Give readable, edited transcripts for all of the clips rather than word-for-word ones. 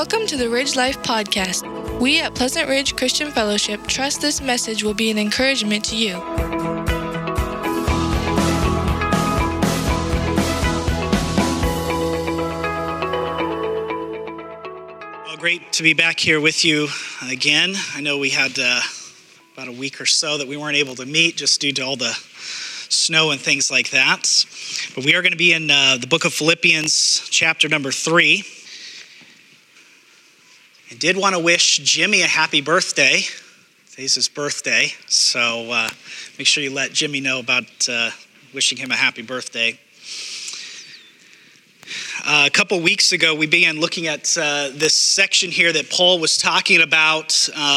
Welcome to the Ridge Life Podcast. We at Pleasant Ridge Christian Fellowship trust this message will be an encouragement to you. Well, great to be back here with you again. I know we had about a week or so that we weren't able to meet just due to all the snow and things like that. But we are going to be in the book of Philippians, chapter number 3. I did want to wish Jimmy a happy birthday. Today's his birthday, so make sure you let Jimmy know about wishing him a happy birthday. A couple weeks ago, we began looking at this section here that Paul was talking about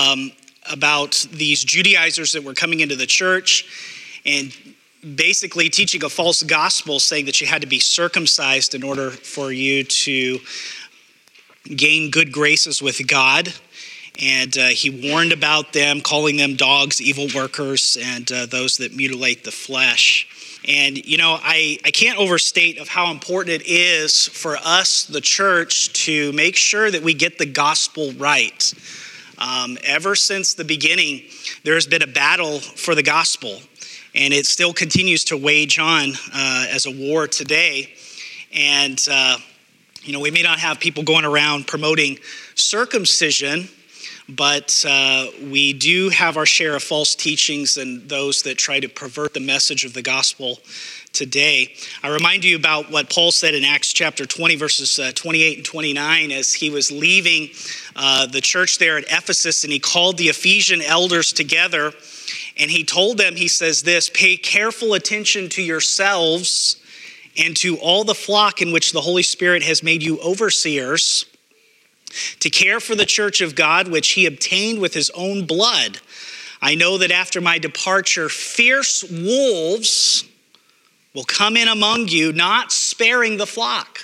these Judaizers that were coming into the church and basically teaching a false gospel, saying that you had to be circumcised in order for you to gain good graces with God. And he warned about them, calling them dogs, evil workers, and those that mutilate the flesh. And, you know, I can't overstate of how important it is for us, the church, to make sure that we get the gospel right. Ever since the beginning, there has been a battle for the gospel, and it still continues to wage on as a war today. And you know, we may not have people going around promoting circumcision, but we do have our share of false teachings and those that try to pervert the message of the gospel today. I remind you about what Paul said in Acts chapter 20, verses 28 and 29, as he was leaving the church there at Ephesus, and he called the Ephesian elders together, and he told them, he says this, "Pay careful attention to yourselves and to all the flock in which the Holy Spirit has made you overseers, to care for the church of God, which he obtained with his own blood. I know that after my departure, fierce wolves will come in among you, not sparing the flock.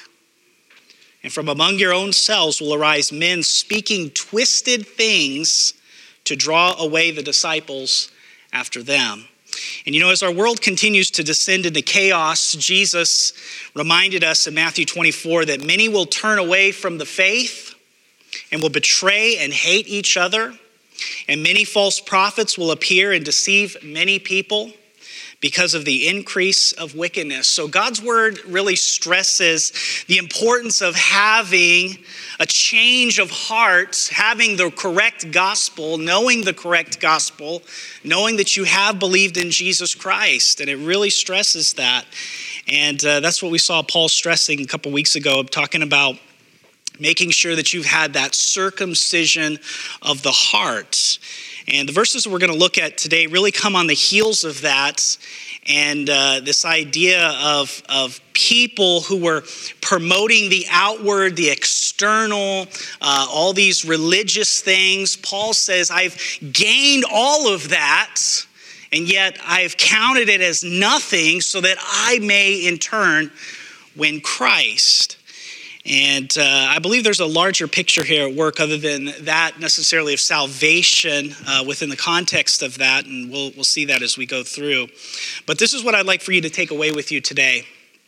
And from among your own selves will arise men speaking twisted things to draw away the disciples after them." And you know, as our world continues to descend into chaos, Jesus reminded us in Matthew 24 that many will turn away from the faith and will betray and hate each other. And many false prophets will appear and deceive many people because of the increase of wickedness. So God's word really stresses the importance of having a change of heart, having the correct gospel, knowing the correct gospel, knowing that you have believed in Jesus Christ. And it really stresses that. And that's what we saw Paul stressing a couple weeks ago, talking about making sure that you've had that circumcision of the heart. And the verses we're going to look at today really come on the heels of that, and this idea of people who were promoting the outward, the external, all these religious things. Paul says, I've gained all of that, and yet I've counted it as nothing so that I may in turn win Christ. And I believe there's a larger picture here at work other than that necessarily of salvation within the context of that, and we'll see that as we go through. But this is what I'd like for you to take away with you today.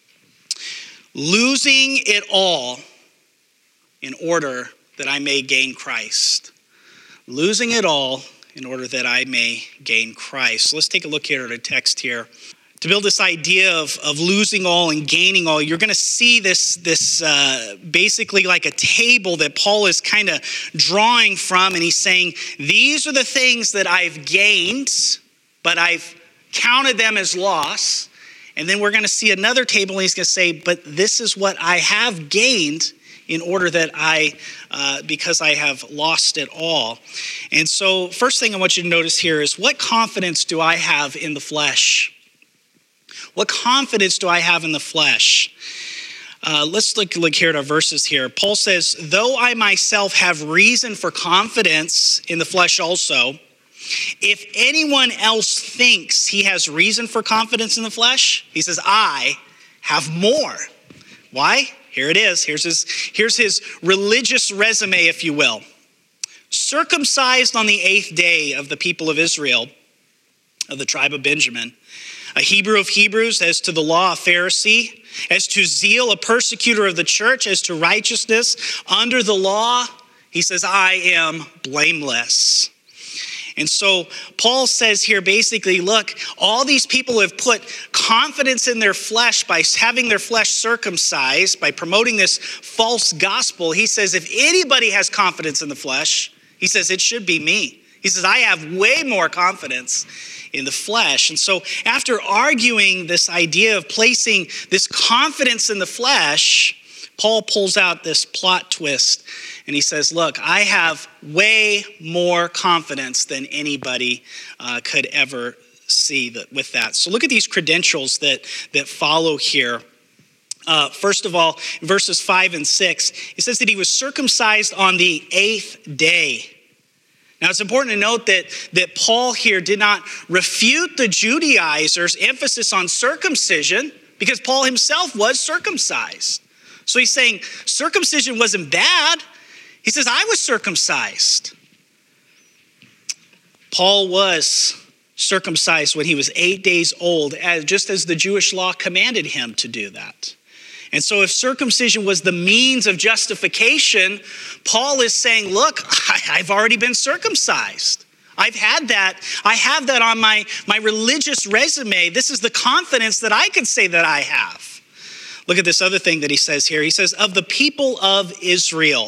Losing it all in order that I may gain Christ. Losing it all in order that I may gain Christ. So let's take a look here at a text here. To build this idea of losing all and gaining all, you're going to see this basically like a table that Paul is kind of drawing from, and he's saying, these are the things that I've gained, but I've counted them as loss. And then we're going to see another table, and he's going to say, but this is what I have gained in order that because I have lost it all. And so first thing I want you to notice here is, what confidence do I have in the flesh? What confidence do I have in the flesh? Let's look here at our verses here. Paul says, though I myself have reason for confidence in the flesh also, if anyone else thinks he has reason for confidence in the flesh, he says, I have more. Why? Here it is. Here's his religious resume, if you will. Circumcised on the 8th day of the people of Israel, of the tribe of Benjamin, a Hebrew of Hebrews, as to the law, a Pharisee, as to zeal, a persecutor of the church, as to righteousness under the law, He says, I am blameless. And so Paul says here basically, look, all these people have put confidence in their flesh by having their flesh circumcised, by promoting this false gospel. He says, if anybody has confidence in the flesh, he says, it should be me. He says, I have way more confidence in the flesh. And so after arguing this idea of placing this confidence in the flesh, Paul pulls out this plot twist and he says, look, I have way more confidence than anybody could ever see with that. So look at these credentials that follow here. First of all, in verses 5 and 6, it says that he was circumcised on the 8th day. Now, it's important to note that Paul here did not refute the Judaizers' emphasis on circumcision because Paul himself was circumcised. So he's saying circumcision wasn't bad. He says, I was circumcised. Paul was circumcised when he was 8 days old, just as the Jewish law commanded him to do that. And so if circumcision was the means of justification, Paul is saying, look, I've already been circumcised. I've had that. I have that on my religious resume. This is the confidence that I could say that I have. Look at this other thing that he says here. He says, of the people of Israel.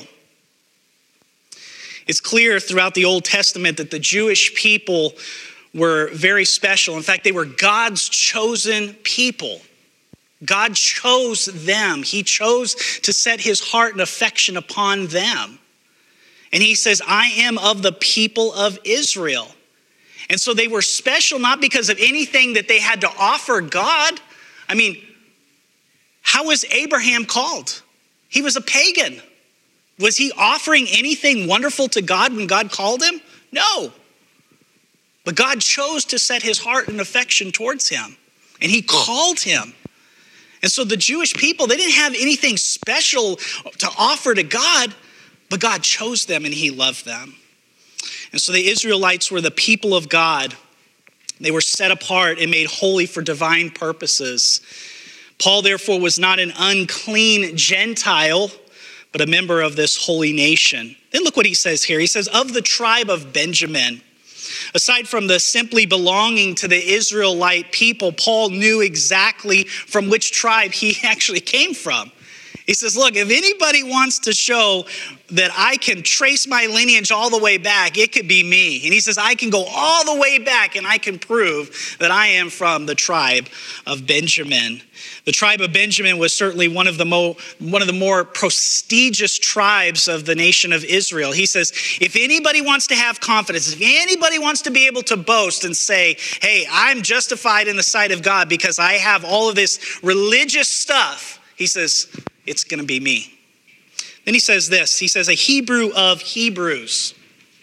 It's clear throughout the Old Testament that the Jewish people were very special. In fact, they were God's chosen people. God chose them. He chose to set his heart and affection upon them. And he says, I am of the people of Israel. And so they were special not because of anything that they had to offer God. I mean, how was Abraham called? He was a pagan. Was he offering anything wonderful to God when God called him? No. But God chose to set his heart and affection towards him. And he called him. And so the Jewish people, they didn't have anything special to offer to God, but God chose them and he loved them. And so the Israelites were the people of God. They were set apart and made holy for divine purposes. Paul, therefore, was not an unclean Gentile, but a member of this holy nation. Then look what he says here. He says, of the tribe of Benjamin. Aside from the simply belonging to the Israelite people, Paul knew exactly from which tribe he actually came from. He says, look, if anybody wants to show that I can trace my lineage all the way back, it could be me. And he says, I can go all the way back and I can prove that I am from the tribe of Benjamin. The tribe of Benjamin was certainly one of the more prestigious tribes of the nation of Israel. He says, if anybody wants to have confidence, if anybody wants to be able to boast and say, hey, I'm justified in the sight of God because I have all of this religious stuff, he says, it's going to be me. Then he says this, he says, a Hebrew of Hebrews.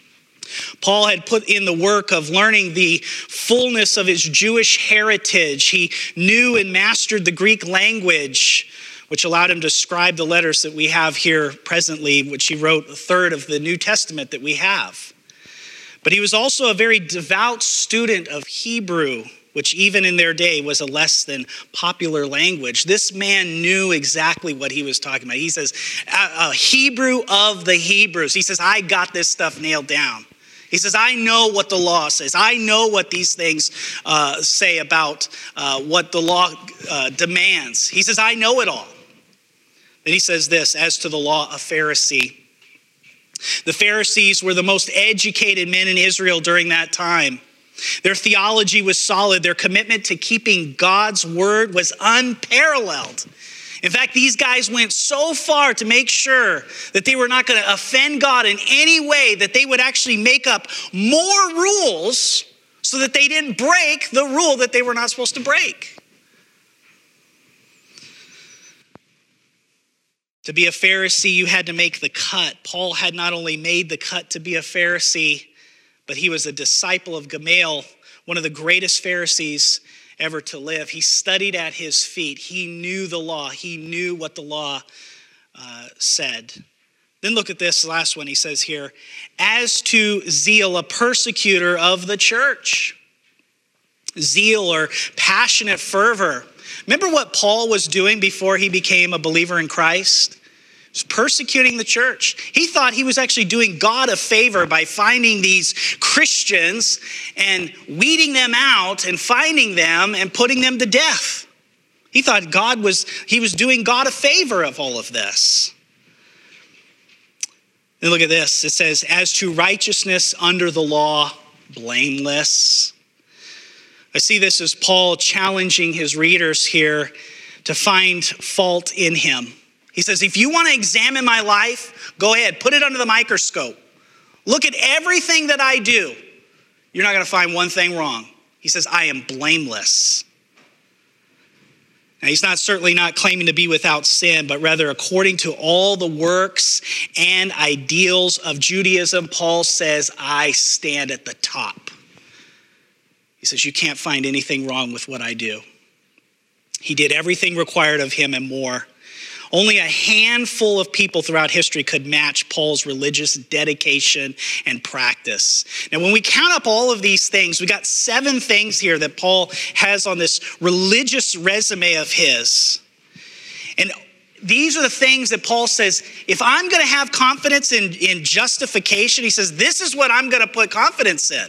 Paul had put in the work of learning the fullness of his Jewish heritage. He knew and mastered the Greek language, which allowed him to scribe the letters that we have here presently, which he wrote a third of the New Testament that we have. But he was also a very devout student of Hebrew, which even in their day was a less than popular language. This man knew exactly what he was talking about. He says, a Hebrew of the Hebrews. He says, I got this stuff nailed down. He says, I know what the law says. I know what these things say about what the law demands. He says, I know it all. Then he says this, as to the law, a Pharisee. The Pharisees were the most educated men in Israel during that time. Their theology was solid. Their commitment to keeping God's word was unparalleled. In fact, these guys went so far to make sure that they were not going to offend God in any way, that they would actually make up more rules so that they didn't break the rule that they were not supposed to break. To be a Pharisee, you had to make the cut. Paul had not only made the cut to be a Pharisee, but he was a disciple of Gamaliel, one of the greatest Pharisees ever to live. He studied at his feet. He knew the law. He knew what the law said. Then look at this last one. He says here, as to zeal, a persecutor of the church. Zeal or passionate fervor. Remember what Paul was doing before he became a believer in Christ? was persecuting the church. He thought he was actually doing God a favor by finding these Christians and weeding them out and finding them and putting them to death. He thought he was doing God a favor of all of this. And look at this. It says, as to righteousness under the law, blameless. I see this as Paul challenging his readers here to find fault in him. He says, if you want to examine my life, go ahead, put it under the microscope. Look at everything that I do. You're not going to find one thing wrong. He says, I am blameless. Now, he's certainly not claiming to be without sin, but rather according to all the works and ideals of Judaism, Paul says, I stand at the top. He says, you can't find anything wrong with what I do. He did everything required of him and more. Only a handful of people throughout history could match Paul's religious dedication and practice. Now, when we count up all of these things, we got 7 things here that Paul has on this religious resume of his. And these are the things that Paul says, if I'm going to have confidence in justification, he says, this is what I'm going to put confidence in.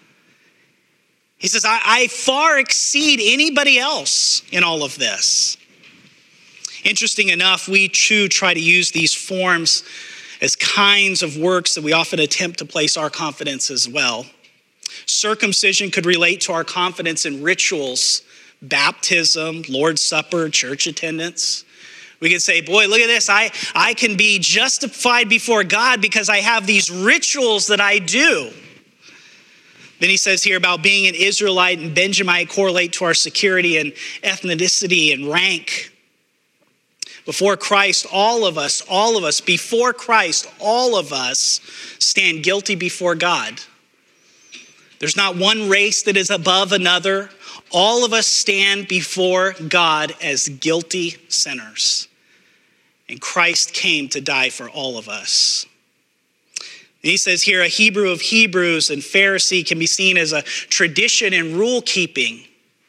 He says, I far exceed anybody else in all of this. Interesting enough, we too try to use these forms as kinds of works that we often attempt to place our confidence as well. Circumcision could relate to our confidence in rituals, baptism, Lord's Supper, church attendance. We could say, boy, look at this. I can be justified before God because I have these rituals that I do. Then he says here about being an Israelite and Benjamite correlate to our security and ethnicity and rank. Before Christ, all of us, before Christ, all of us stand guilty before God. There's not one race that is above another. All of us stand before God as guilty sinners. And Christ came to die for all of us. And he says here, a Hebrew of Hebrews and Pharisee can be seen as a tradition and rule keeping.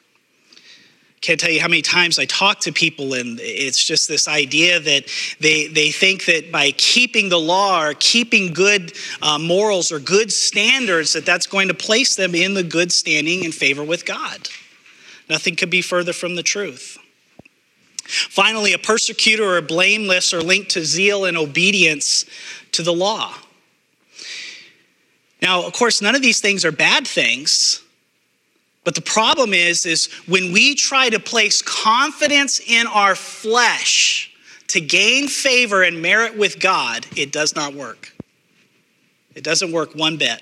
Can't tell you how many times I talk to people, and it's just this idea that they think that by keeping the law or keeping good morals or good standards, that's going to place them in the good standing and favor with God. Nothing could be further from the truth. Finally, a persecutor or a blameless are linked to zeal and obedience to the law. Now, of course, none of these things are bad things. But the problem is when we try to place confidence in our flesh to gain favor and merit with God, it does not work. It doesn't work one bit.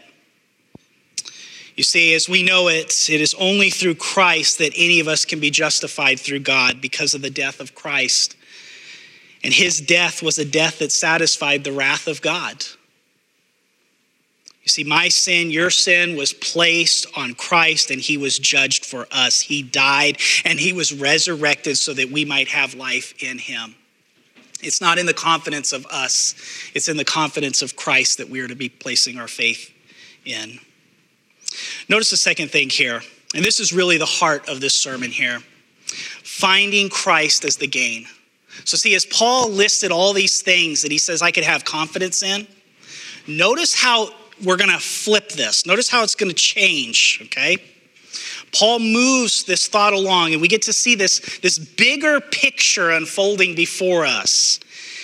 You see, as we know it is only through Christ that any of us can be justified through God because of the death of Christ. And his death was a death that satisfied the wrath of God. You see, my sin, your sin was placed on Christ and he was judged for us. He died and he was resurrected so that we might have life in him. It's not in the confidence of us. It's in the confidence of Christ that we are to be placing our faith in. Notice the second thing here, and this is really the heart of this sermon here. Finding Christ as the gain. So see, as Paul listed all these things that he says I could have confidence in, notice how we're going to flip this. Notice how it's going to change, okay? Paul moves this thought along, and we get to see this bigger picture unfolding before us.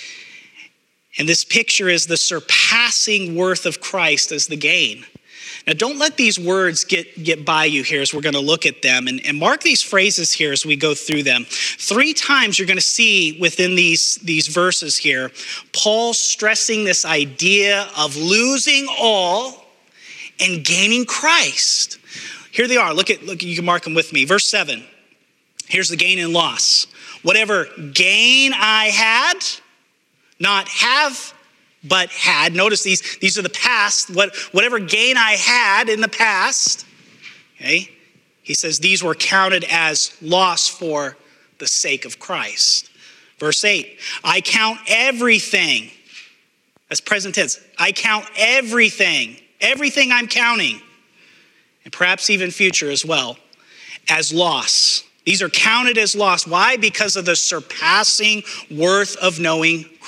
And this picture is the surpassing worth of Christ as the gain. Now, don't let these words get by you here as we're going to look at them. And mark these phrases here as we go through them. 3 times you're going to see within these verses here, Paul stressing this idea of losing all and gaining Christ. Here they are. Look, you can mark them with me. Verse 7. Here's the gain and loss. Whatever gain I had, not have, but had. Notice these are the past. Whatever gain I had in the past, okay, he says these were counted as loss for the sake of Christ. Verse 8, I count everything. That's present tense. I count everything I'm counting, and perhaps even future as well, as loss. These are counted as loss. Why? Because of the surpassing worth of knowing Christ.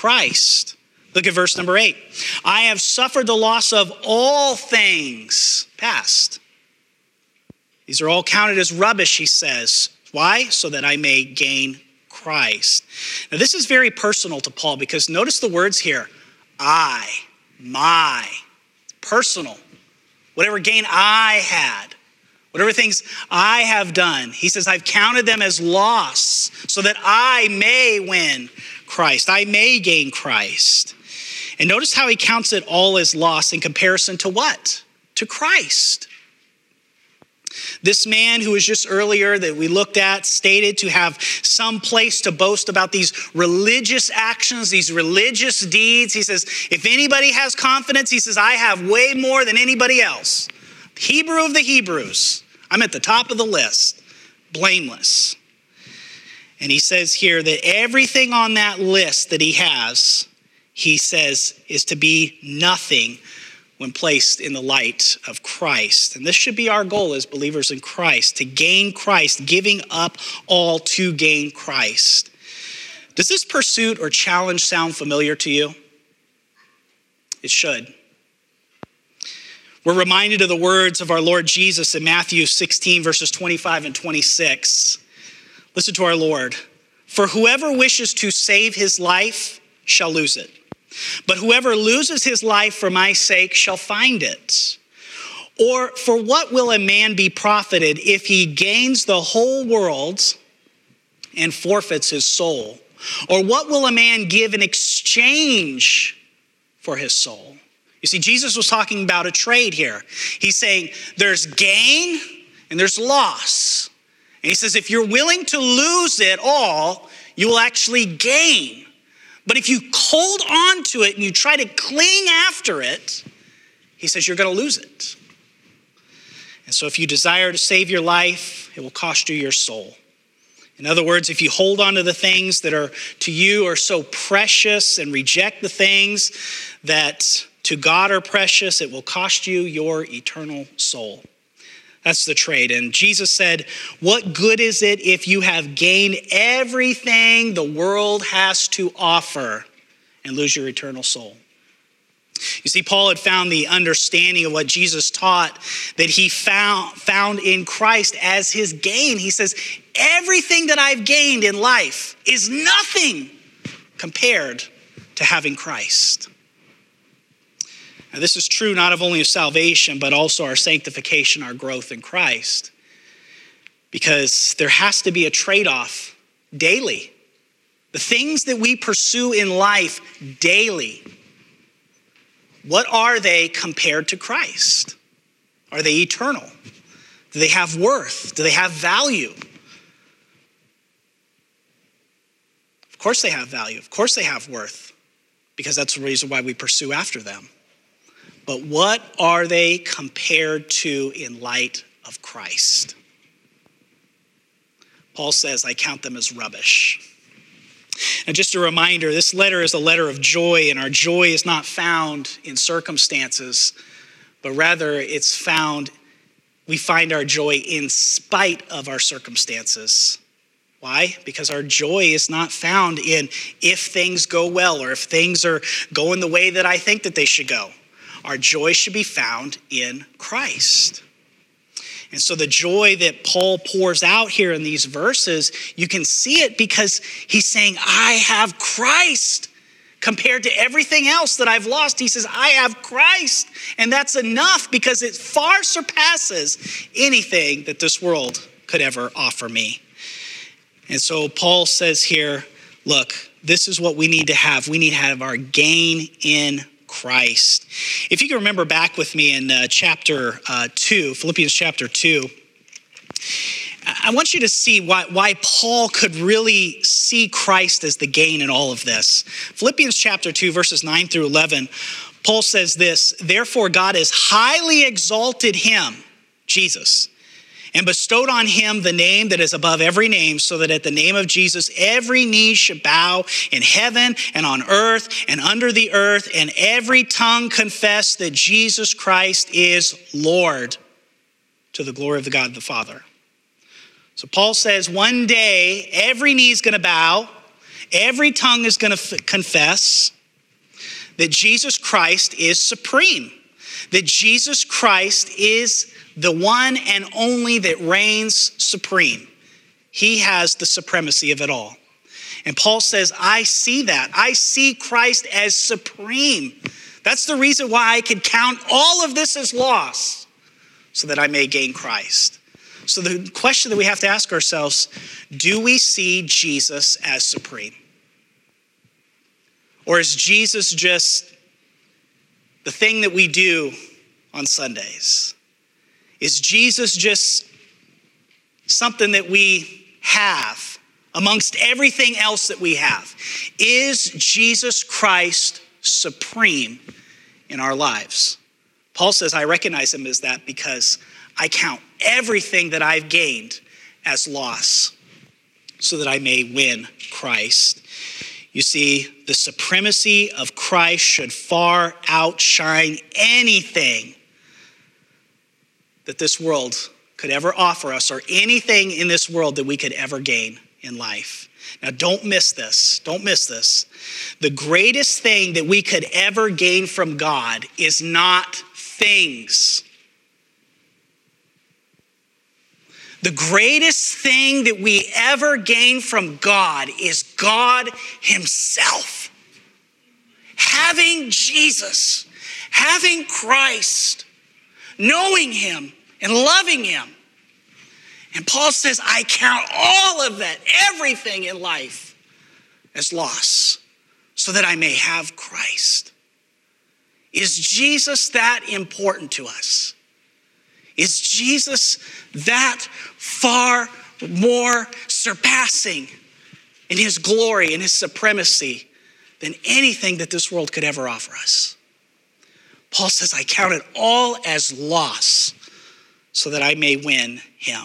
Christ. Look at verse number 8. I have suffered the loss of all things, past. These are all counted as rubbish, he says. Why? So that I may gain Christ. Now this is very personal to Paul because notice the words here. I, my, personal. Whatever gain I had, whatever things I have done. He says, I've counted them as loss so that I may win Christ. I may gain Christ. And notice how he counts it all as loss in comparison to what? To Christ. This man who was just earlier that we looked at stated to have some place to boast about these religious actions, these religious deeds. He says, if anybody has confidence, he says, I have way more than anybody else. Hebrew of the Hebrews. I'm at the top of the list. Blameless. And he says here that everything on that list that he has, he says, is to be nothing when placed in the light of Christ. And this should be our goal as believers in Christ, to gain Christ, giving up all to gain Christ. Does this pursuit or challenge sound familiar to you? It should. We're reminded of the words of our Lord Jesus in Matthew 16, verses 25 and 26. Listen to our Lord. For whoever wishes to save his life shall lose it. But whoever loses his life for my sake shall find it. Or for what will a man be profited if he gains the whole world and forfeits his soul? Or what will a man give in exchange for his soul? You see, Jesus was talking about a trade here. He's saying there's gain and there's loss. And he says if you're willing to lose it all, you will actually gain. But if you hold on to it and you try to cling after it, he says you're going to lose it. And so if you desire to save your life, it will cost you your soul. In other words, if you hold on to the things that are to you are so precious and reject the things that to God are precious, it will cost you your eternal soul. That's the trade. And Jesus said, what good is it if you have gained everything the world has to offer and lose your eternal soul? You see, Paul had found the understanding of what Jesus taught that he found in Christ as his gain. He says, everything that I've gained in life is nothing compared to having Christ. Now, this is true not of only of salvation, but also our sanctification, our growth in Christ. Because there has to be a trade-off daily. The things that we pursue in life daily, what are they compared to Christ? Are they eternal? Do they have worth? Do they have value? Of course they have value. Of course they have worth. Because that's the reason why we pursue after them. But what are they compared to in light of Christ? Paul says, I count them as rubbish. And just a reminder, this letter is a letter of joy, and our joy is not found in circumstances, but rather we find our joy in spite of our circumstances. Why? Because our joy is not found in if things go well or if things are going the way that I think that they should go. Our joy should be found in Christ. And so the joy that Paul pours out here in these verses, you can see it because he's saying, I have Christ. Compared to everything else that I've lost, he says, I have Christ. And that's enough because it far surpasses anything that this world could ever offer me. And so Paul says here, look, this is what we need to have. We need to have our gain in Christ. If you can remember back with me in chapter 2, Philippians chapter 2, I want you to see why Paul could really see Christ as the gain in all of this. Philippians chapter 2, verses 9 through 11, Paul says this, therefore God has highly exalted him, Jesus, and bestowed on him the name that is above every name, so that at the name of Jesus, every knee should bow in heaven and on earth and under the earth, and every tongue confess that Jesus Christ is Lord, to the glory of the God the Father. So Paul says one day, every knee is going to bow, Every tongue is going to confess that Jesus Christ is supreme, that Jesus Christ is the one and only that reigns supreme. He has the supremacy of it all. And Paul says, I see that. I see Christ as supreme. That's the reason why I can count all of this as loss, so that I may gain Christ. So the question that we have to ask ourselves, do we see Jesus as supreme? Or is Jesus just the thing that we do on Sundays? Is Jesus just something that we have amongst everything else that we have? Is Jesus Christ supreme in our lives? Paul says, I recognize him as that because I count everything that I've gained as loss so that I may win Christ. You see, the supremacy of Christ should far outshine anything that this world could ever offer us, or anything in this world that we could ever gain in life. Now, don't miss this. Don't miss this. The greatest thing that we could ever gain from God is not things. The greatest thing that we ever gain from God is God himself. Having Jesus, having Christ, knowing him and loving him. And Paul says, I count all of that, everything in life, as loss, so that I may have Christ. Is Jesus that important to us? Is Jesus that far more surpassing in his glory and his supremacy than anything that this world could ever offer us? Paul says, I count it all as loss so that I may win him.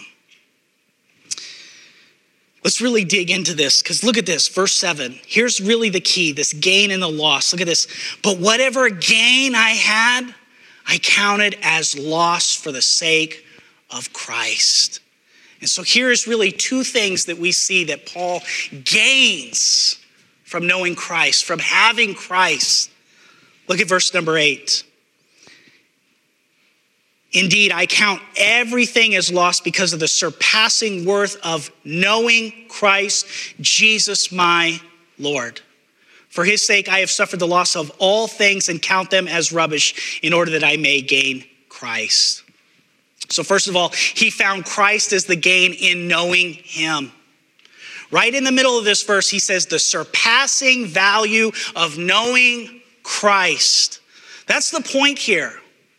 Let's really dig into this, because look at this, verse 7. Here's really the key, this gain and the loss. Look at this. But whatever gain I had, I counted as loss for the sake of Christ. And so here's really two things that we see that Paul gains from knowing Christ, from having Christ. Look at verse number 8. Indeed, I count everything as lost because of the surpassing worth of knowing Christ, Jesus my Lord. For his sake, I have suffered the loss of all things and count them as rubbish in order that I may gain Christ. So first of all, he found Christ as the gain in knowing him. Right in the middle of this verse, he says the surpassing value of knowing Christ. That's the point here.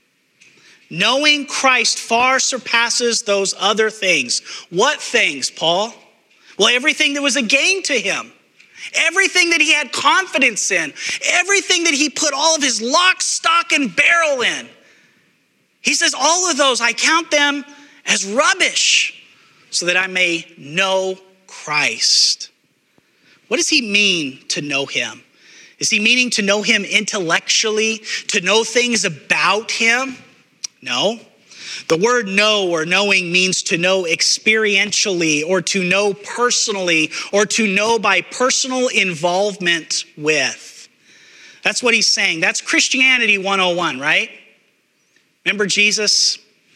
Knowing Christ far surpasses those other things. What things, Paul? Well, everything that was a gain to him. Everything that he had confidence in. Everything that he put all of his lock, stock, and barrel in. He says, all of those, I count them as rubbish so that I may know Christ. What does he mean to know him? Is he meaning to know him intellectually, to know things about him? No. The word know or knowing means to know experientially, or to know personally, or to know by personal involvement with. That's what he's saying. That's Christianity 101, right? Remember Jesus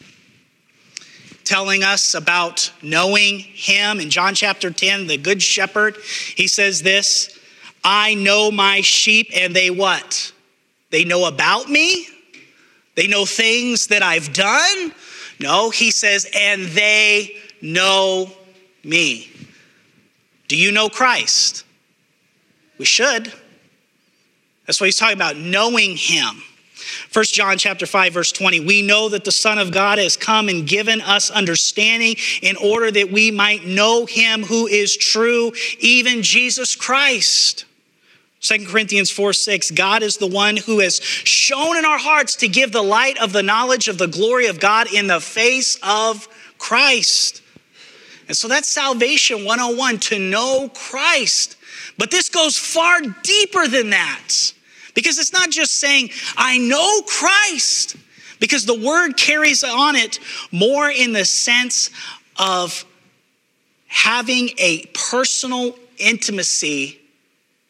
telling us about knowing him in John chapter 10, the good shepherd. He says this, I know my sheep and they what? They know about me? They know things that I've done? No, he says, and they know me. Do you know Christ? We should. That's what he's talking about, knowing him. 1 John chapter 5, verse 20, we know that the Son of God has come and given us understanding in order that we might know him who is true, even Jesus Christ. 2 Corinthians 4:6, God is the one who has shown in our hearts to give the light of the knowledge of the glory of God in the face of Christ. And so that's salvation 101, to know Christ. But this goes far deeper than that, because it's not just saying, I know Christ, because the word carries on it more in the sense of having a personal intimacy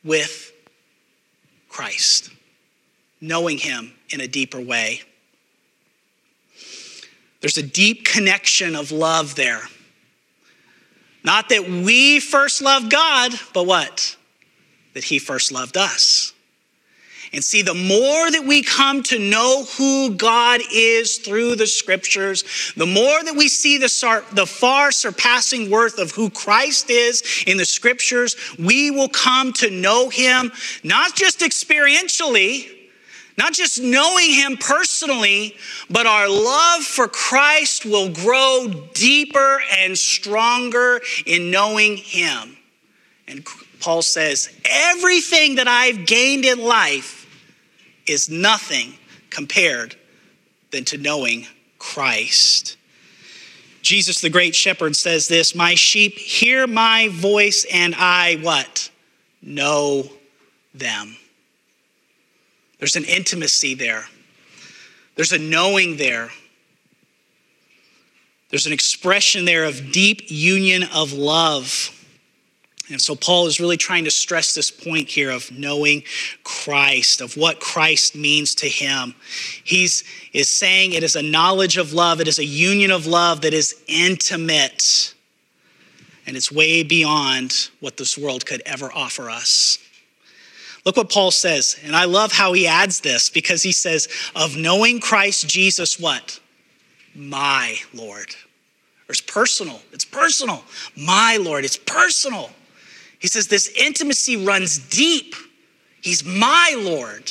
with Christ, knowing him in a deeper way. There's a deep connection of love there. Not that we first loved God, but what? That he first loved us. And see, the more that we come to know who God is through the scriptures, the more that we see the far surpassing worth of who Christ is in the scriptures, we will come to know him, not just experientially, not just knowing him personally, but our love for Christ will grow deeper and stronger in knowing him. And Paul says, everything that I've gained in life is nothing compared than to knowing Christ. Jesus, the great shepherd, says this, my sheep hear my voice and I, what? Know them. There's an intimacy there. There's a knowing there. There's an expression there of deep union of love. And so Paul is really trying to stress this point here of knowing Christ, of what Christ means to him. He is saying it is a knowledge of love. It is a union of love that is intimate. And it's way beyond what this world could ever offer us. Look what Paul says. And I love how he adds this because he says, of knowing Christ Jesus, what? My Lord. It's personal. It's personal. My Lord. It's personal. He says this intimacy runs deep. He's my Lord.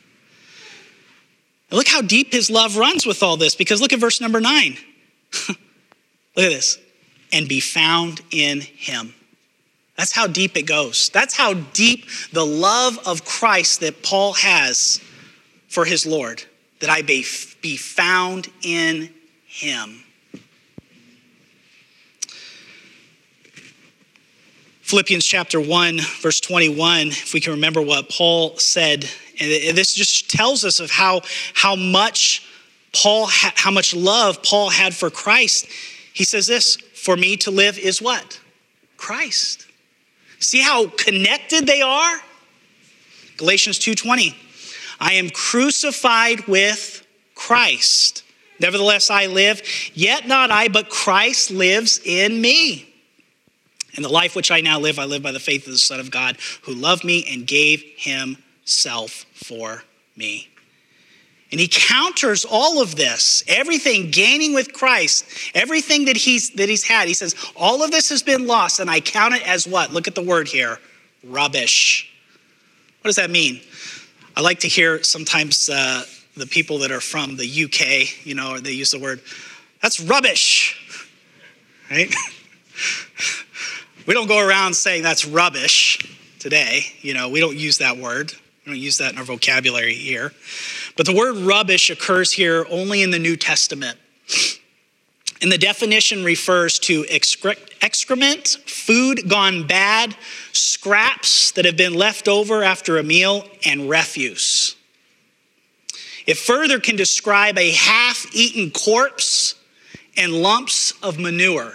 And look how deep his love runs with all this, because look at verse number 9. Look at this. And be found in him. That's how deep it goes. That's how deep the love of Christ that Paul has for his Lord, that I be found in him. Philippians chapter 1, verse 21, if we can remember what Paul said, and this just tells us of how much love Paul had for Christ. He says this, for me to live is what? Christ. See how connected they are? Galatians 2:20, I am crucified with Christ. Nevertheless, I live, yet not I, but Christ lives in me. And the life which I now live, I live by the faith of the Son of God, who loved me and gave himself for me. And he counters all of this, everything gaining with Christ, everything that he's had. He says, all of this has been lost, and I count it as what? Look at the word here, rubbish. What does that mean? I like to hear sometimes the people that are from the UK, they use the word, that's rubbish, right? We don't go around saying that's rubbish today. We don't use that word. We don't use that in our vocabulary here. But the word rubbish occurs here only in the New Testament. And the definition refers to excrement, food gone bad, scraps that have been left over after a meal, and refuse. It further can describe a half-eaten corpse and lumps of manure.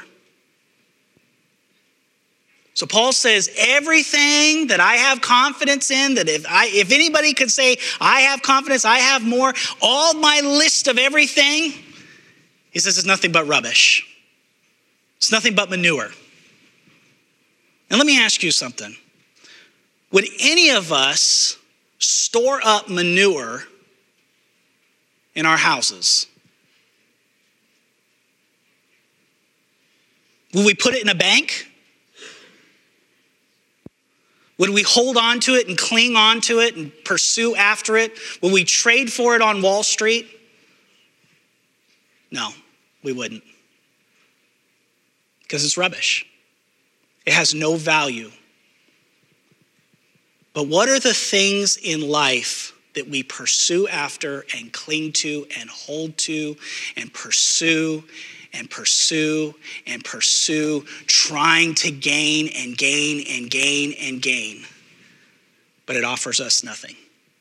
So Paul says, everything that I have confidence in, that if anybody could say, I have confidence, I have more, all my list of everything, he says it's nothing but rubbish. It's nothing but manure. And let me ask you something. Would any of us store up manure in our houses? Will we put it in a bank? Would we hold on to it and cling on to it and pursue after it? Will we trade for it on Wall Street? No, we wouldn't. Because it's rubbish. It has no value. But what are the things in life that we pursue after and cling to and hold to and pursue and pursue and pursue, trying to gain and gain and gain and gain? But it offers us nothing.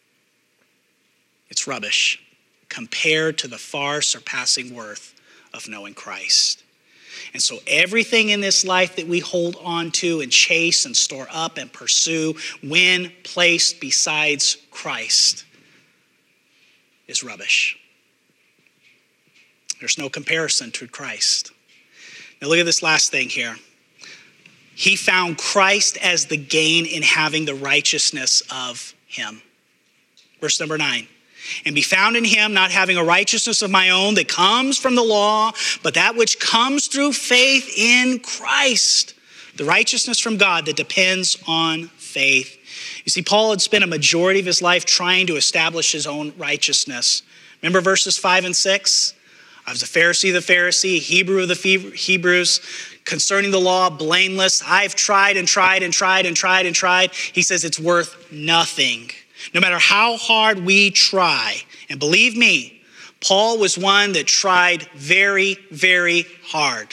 It's rubbish compared to the far surpassing worth of knowing Christ. And so everything in this life that we hold on to and chase and store up and pursue, when placed besides Christ, is rubbish. There's no comparison to Christ. Now look at this last thing here. He found Christ as the gain in having the righteousness of him. Verse number 9. And be found in him, not having a righteousness of my own that comes from the law, but that which comes through faith in Christ. The righteousness from God that depends on faith. You see, Paul had spent a majority of his life trying to establish his own righteousness. Remember verses 5 and 6? I was a Pharisee of the Pharisee, Hebrew of the Hebrews, concerning the law, blameless. I've tried and tried and tried and tried and tried. He says it's worth nothing. No matter how hard we try, and believe me, Paul was one that tried very, very hard.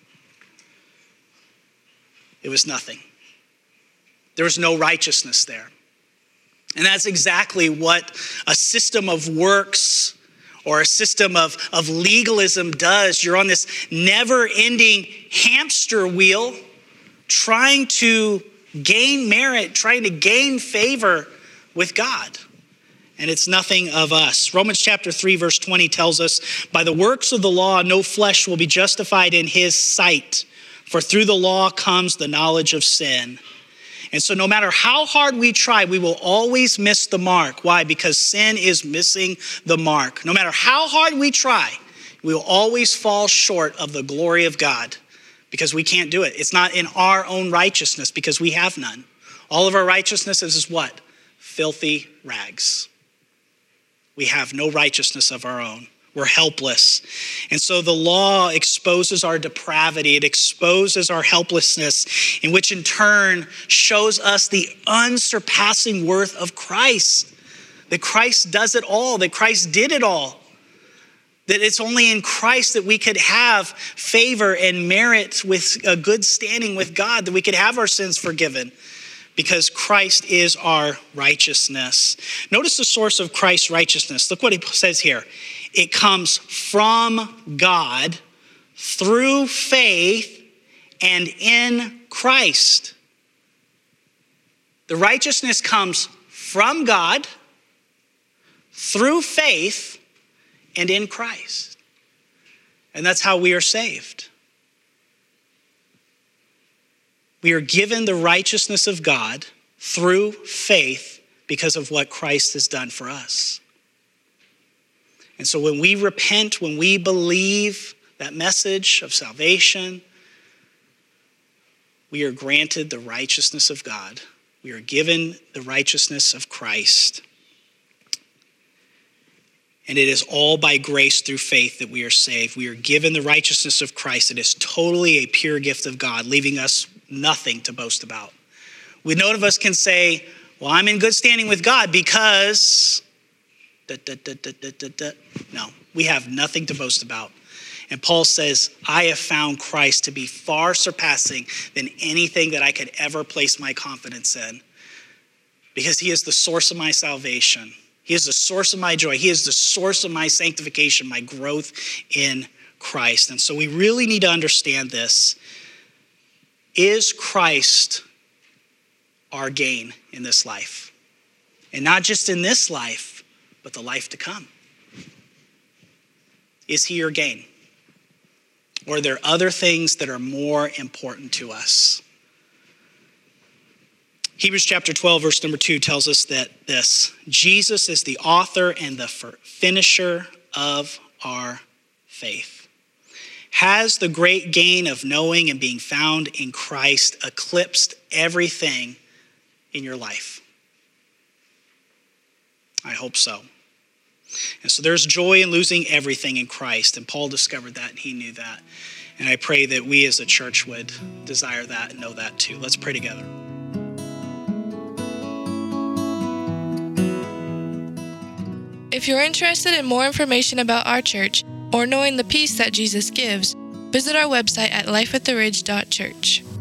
It was nothing. There was no righteousness there. And that's exactly what a system of works or a system of legalism does. You're on this never-ending hamster wheel trying to gain merit, trying to gain favor with God. And it's nothing of us. Romans chapter 3 verse 20 tells us, by the works of the law, no flesh will be justified in his sight, for through the law comes the knowledge of sin. And so no matter how hard we try, we will always miss the mark. Why? Because sin is missing the mark. No matter how hard we try, we will always fall short of the glory of God because we can't do it. It's not in our own righteousness because we have none. All of our righteousness is what? Filthy rags. We have no righteousness of our own. We're helpless. And so the law exposes our depravity. It exposes our helplessness, in which in turn shows us the unsurpassing worth of Christ. That Christ does it all, that Christ did it all. That it's only in Christ that we could have favor and merit with a good standing with God, that we could have our sins forgiven. Because Christ is our righteousness. Notice the source of Christ's righteousness. Look what he says here. It comes from God through faith and in Christ. The righteousness comes from God through faith and in Christ. And that's how we are saved. We are given the righteousness of God through faith because of what Christ has done for us. And so when we repent, when we believe that message of salvation, we are granted the righteousness of God. We are given the righteousness of Christ. And it is all by grace through faith that we are saved. We are given the righteousness of Christ. It is totally a pure gift of God, leaving us nothing to boast about. None of us can say, well, I'm in good standing with God because... No, we have nothing to boast about. And Paul says, I have found Christ to be far surpassing than anything that I could ever place my confidence in. Because he is the source of my salvation. He is the source of my joy. He is the source of my sanctification, my growth in Christ. And so we really need to understand this. Is Christ our gain in this life? And not just in this life, but the life to come. Is he your gain? Or are there other things that are more important to us? Hebrews chapter 12, verse number 2 tells us that Jesus is the author and the finisher of our faith. Has the great gain of knowing and being found in Christ eclipsed everything in your life? I hope so. And so there's joy in losing everything in Christ. And Paul discovered that and he knew that. And I pray that we as a church would desire that and know that too. Let's pray together. If you're interested in more information about our church or knowing the peace that Jesus gives, visit our website at lifeattheridge.church.